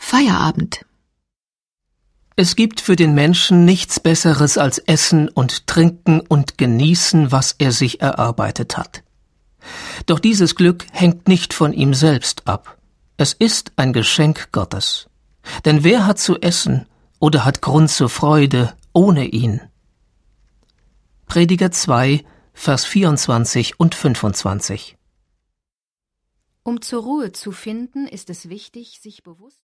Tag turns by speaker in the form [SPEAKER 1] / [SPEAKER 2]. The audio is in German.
[SPEAKER 1] Feierabend.
[SPEAKER 2] Es gibt für den Menschen nichts Besseres als Essen und Trinken und Genießen, was er sich erarbeitet hat. Doch dieses Glück hängt nicht von ihm selbst ab. Es ist ein Geschenk Gottes. Denn wer hat zu essen oder hat Grund zur Freude ohne ihn? Prediger 2, Vers 24 und 25.
[SPEAKER 3] Um zur Ruhe zu finden, ist es wichtig, sich bewusst